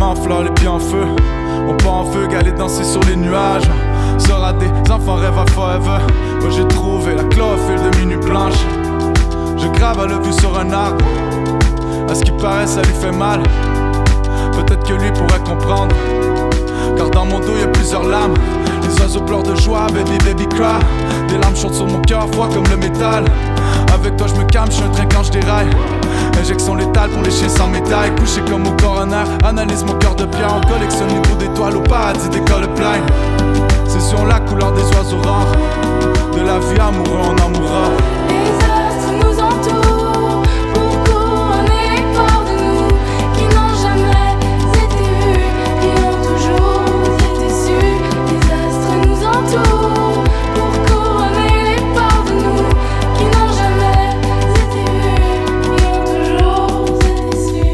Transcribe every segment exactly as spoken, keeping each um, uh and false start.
en fleurs, les pieds en feu. On part en feu, aller danser sur les nuages. Sera des enfants rêvent à forever. Moi j'ai trouvé la chlorophylle de minuit blanche. Je grave à la vue sur un arbre. À ce qui paraît ça lui fait mal. Peut-être que lui pourrait comprendre. Car dans mon dos y'a plusieurs lames. Les oiseaux pleurent de joie, baby baby cry. Des larmes chantent sur mon cœur, froid comme le métal. Avec toi je me calme, je suis un train quand je déraille. Injection létale pour les chiens sans médaille. Couché comme au coroner, analyse mon cœur de pierre. On collectionne les bouts d'étoiles au paradis des colorblind. C'est sur la couleur des oiseaux rares. De la vie amoureux on en mourra. Les astres nous entourent pour couronner les ports de nous qui n'ont jamais été vus, qui ont toujours été su. Les astres nous entourent pour couronner les ports de nous qui n'ont jamais été vus, qui ont toujours été su.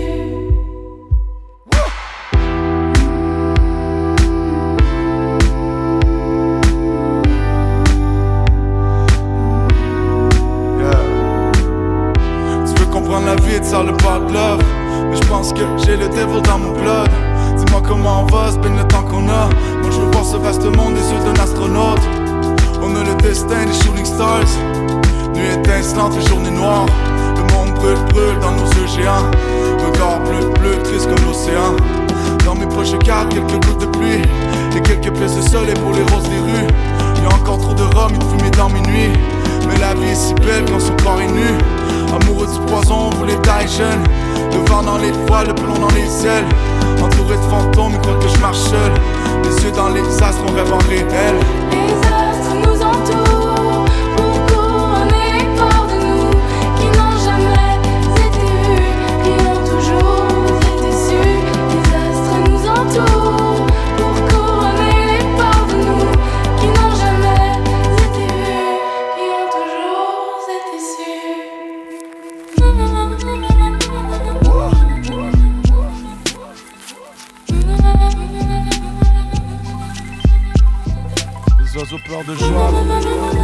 La vie et sort le pas de love. Mais je pense que j'ai le devil dans mon blood. Dis-moi comment on va, se baigne le temps qu'on a. Moi je veux voir ce vaste monde des yeux d'un astronaute. On a le destin des shooting stars. Nuit étincelante et journée noire. Le monde brûle, brûle dans nos yeux géants. Regard bleu, bleu, triste comme l'océan. Dans mes poches je garde quelques gouttes de pluie et quelques pièces de soleil pour les roses des rues. Y'a encore trop de rhum et de fumée dans mes nuits. Mais la vie est si belle quand son corps est nu. Amoureux du poison, on voulait taille jeune. Le vent dans les voiles, le plomb dans les ailes. Entouré de fantômes, ils croient que je marche seul. Les yeux dans les astres, on rêve en réel. Les astres nous entourent pour couronner les ports de nous qui n'ont jamais été vus, qui ont toujours été su. Les astres nous entourent pour couronner les ports de nous qui n'ont jamais été vus, qui ont toujours été su. Les oiseaux pleurent de joie.